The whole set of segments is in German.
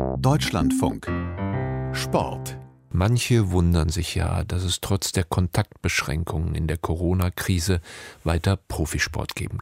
Deutschlandfunk Sport. Manche wundern sich ja, dass es trotz der Kontaktbeschränkungen in der Corona-Krise weiter Profisport geben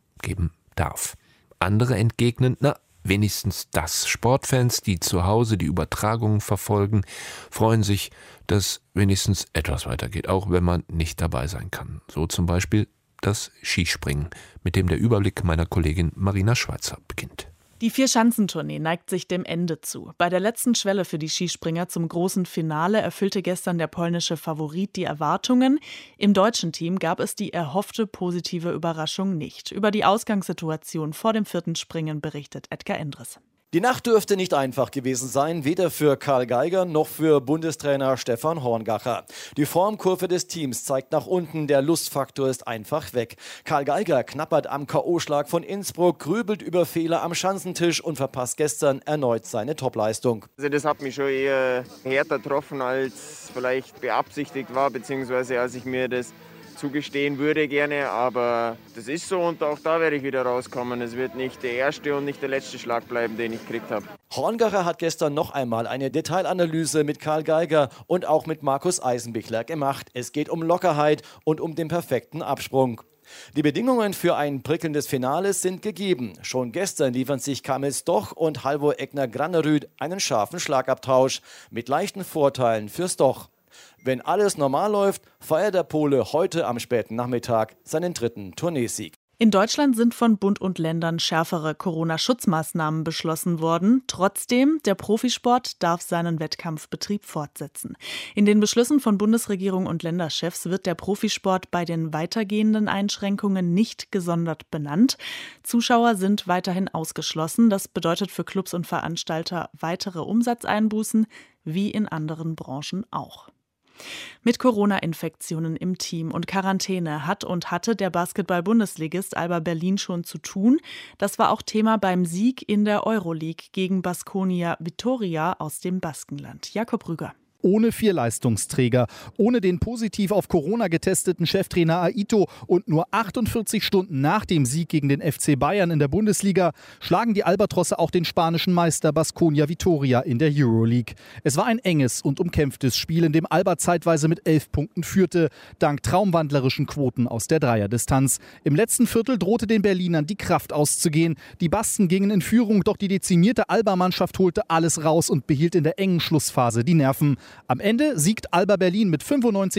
darf. Andere entgegnen, wenigstens das. Sportfans, die zu Hause die Übertragungen verfolgen, freuen sich, dass wenigstens etwas weitergeht, auch wenn man nicht dabei sein kann. So zum Beispiel das Skispringen, mit dem der Überblick meiner Kollegin Marina Schweizer beginnt. Die Vierschanzentournee neigt sich dem Ende zu. Bei der letzten Schwelle für die Skispringer zum großen Finale erfüllte gestern der polnische Favorit die Erwartungen. Im deutschen Team gab es die erhoffte positive Überraschung nicht. Über die Ausgangssituation vor dem 4. Springen berichtet Edgar Endres. Die Nacht dürfte nicht einfach gewesen sein, weder für Karl Geiger noch für Bundestrainer Stefan Horngacher. Die Formkurve des Teams zeigt nach unten, der Lustfaktor ist einfach weg. Karl Geiger knappert am K.O.-Schlag von Innsbruck, grübelt über Fehler am Schanzentisch und verpasst gestern erneut seine Topleistung. Also das hat mich schon eher härter getroffen, als vielleicht beabsichtigt war, beziehungsweise als ich mir das zugestehen würde gerne, aber das ist so und auch da werde ich wieder rauskommen. Es wird nicht der erste und nicht der letzte Schlag bleiben, den ich gekriegt habe. Horngacher hat gestern noch einmal eine Detailanalyse mit Karl Geiger und auch mit Markus Eisenbichler gemacht. Es geht um Lockerheit und um den perfekten Absprung. Die Bedingungen für ein prickelndes Finale sind gegeben. Schon gestern liefern sich Kamil Stoch und Halvor Egner Granerud einen scharfen Schlagabtausch mit leichten Vorteilen für Stoch. Wenn alles normal läuft, feiert der Pole heute am späten Nachmittag seinen 3. Tourneesieg. In Deutschland sind von Bund und Ländern schärfere Corona-Schutzmaßnahmen beschlossen worden. Trotzdem, der Profisport darf seinen Wettkampfbetrieb fortsetzen. In den Beschlüssen von Bundesregierung und Länderchefs wird der Profisport bei den weitergehenden Einschränkungen nicht gesondert benannt. Zuschauer sind weiterhin ausgeschlossen. Das bedeutet für Clubs und Veranstalter weitere Umsatzeinbußen, wie in anderen Branchen auch. Mit Corona-Infektionen im Team und Quarantäne hatte der Basketball-Bundesligist Alba Berlin schon zu tun. Das war auch Thema beim Sieg in der Euroleague gegen Baskonia Vitoria aus dem Baskenland. Jakob Rüger. Ohne 4 Leistungsträger, ohne den positiv auf Corona getesteten Cheftrainer Aito und nur 48 Stunden nach dem Sieg gegen den FC Bayern in der Bundesliga schlagen die Albatrosse auch den spanischen Meister Baskonia Vitoria in der Euroleague. Es war ein enges und umkämpftes Spiel, in dem Alba zeitweise mit 11 Punkten führte, dank traumwandlerischen Quoten aus der Dreierdistanz. Im letzten Viertel drohte den Berlinern die Kraft auszugehen. Die Basken gingen in Führung, doch die dezimierte Alba-Mannschaft holte alles raus und behielt in der engen Schlussphase die Nerven. Am Ende siegt Alba Berlin mit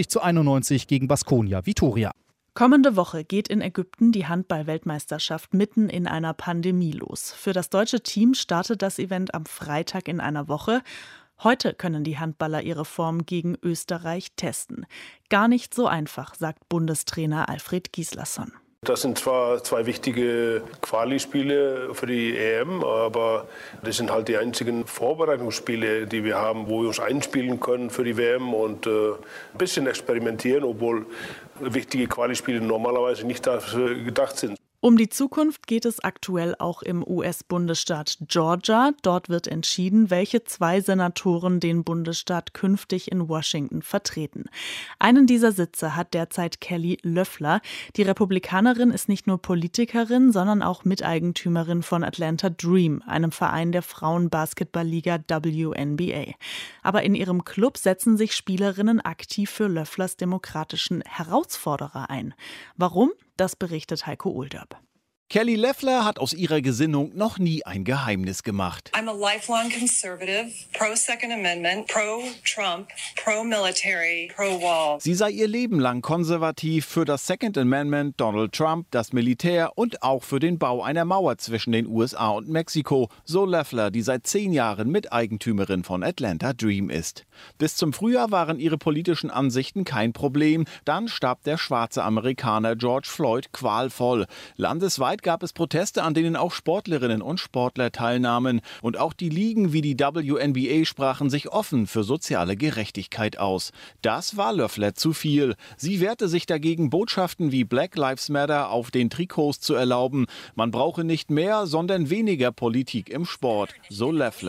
95:91 gegen Baskonia Vitoria. Kommende Woche geht in Ägypten die Handball-Weltmeisterschaft mitten in einer Pandemie los. Für das deutsche Team startet das Event am Freitag in einer Woche. Heute können die Handballer ihre Form gegen Österreich testen. Gar nicht so einfach, sagt Bundestrainer Alfred Gislason. Das sind zwar 2 wichtige Quali-Spiele für die EM, aber das sind halt die einzigen Vorbereitungsspiele, die wir haben, wo wir uns einspielen können für die WM und ein bisschen experimentieren, obwohl wichtige Quali-Spiele normalerweise nicht dafür gedacht sind. Um die Zukunft geht es aktuell auch im US-Bundesstaat Georgia. Dort wird entschieden, welche 2 Senatoren den Bundesstaat künftig in Washington vertreten. Einen dieser Sitze hat derzeit Kelly Loeffler. Die Republikanerin ist nicht nur Politikerin, sondern auch Miteigentümerin von Atlanta Dream, einem Verein der Frauenbasketballliga WNBA. Aber in ihrem Club setzen sich Spielerinnen aktiv für Loefflers demokratischen Herausforderer ein. Warum? Das berichtet Heiko Ohlderb. Kelly Loeffler hat aus ihrer Gesinnung noch nie ein Geheimnis gemacht. I'm a lifelong conservative, pro-Second Amendment, pro-Trump, pro-military, pro-wall. Sie sei ihr Leben lang konservativ, für das Second Amendment, Donald Trump, das Militär und auch für den Bau einer Mauer zwischen den USA und Mexiko, so Loeffler, die seit 10 Jahren Miteigentümerin von Atlanta Dream ist. Bis zum Frühjahr waren ihre politischen Ansichten kein Problem. Dann starb der schwarze Amerikaner George Floyd qualvoll. Landesweit gab es Proteste, an denen auch Sportlerinnen und Sportler teilnahmen. Und auch die Ligen wie die WNBA sprachen sich offen für soziale Gerechtigkeit aus. Das war Loeffler zu viel. Sie wehrte sich dagegen, Botschaften wie Black Lives Matter auf den Trikots zu erlauben. Man brauche nicht mehr, sondern weniger Politik im Sport, so Loeffler.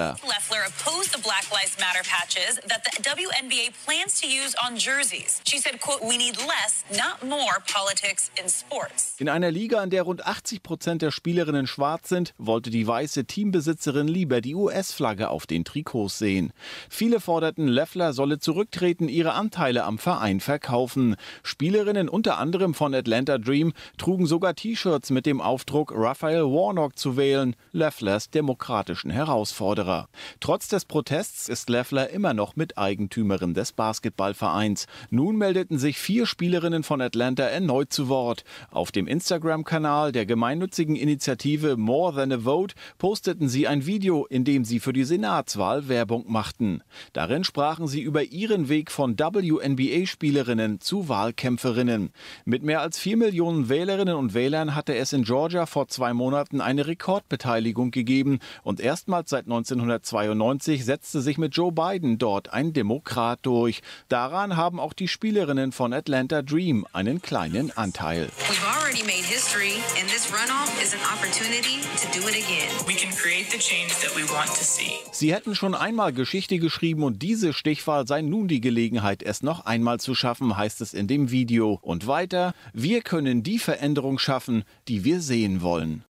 Loeffler opposed the Black Lives Matter patches that the WNBA plans to use on jerseys. She said, quote, "We need less, not more politics in sports." In einer Liga, in der rund 80% der Spielerinnen schwarz sind, wollte die weiße Teambesitzerin lieber die US-Flagge auf den Trikots sehen. Viele forderten, Loeffler solle zurücktreten, ihre Anteile am Verein verkaufen. Spielerinnen unter anderem von Atlanta Dream trugen sogar T-Shirts mit dem Aufdruck Raphael Warnock zu wählen, Loefflers demokratischen Herausforderer. Trotz des Protests ist Loeffler immer noch Miteigentümerin des Basketballvereins. Nun meldeten sich 4 Spielerinnen von Atlanta erneut zu Wort. Auf dem Instagram-Kanal der gemeinnützigen Initiative More Than a Vote posteten sie ein Video, in dem sie für die Senatswahl Werbung machten. Darin sprachen sie über ihren Weg von WNBA-Spielerinnen zu Wahlkämpferinnen. Mit mehr als 4 Millionen Wählerinnen und Wählern hatte es in Georgia vor 2 Monaten eine Rekordbeteiligung gegeben und erstmals seit 1992 setzte sich mit Joe Biden dort ein Demokrat durch. Daran haben auch die Spielerinnen von Atlanta Dream einen kleinen Anteil. We've already made history, and this runoff is an opportunity to do it again. We can create the change that we want to see. Sie hätten schon einmal Geschichte geschrieben und diese Stichwahl sei nun die Gelegenheit, es noch einmal zu schaffen, heißt es in dem Video. Und weiter, wir können die Veränderung schaffen, die wir sehen wollen.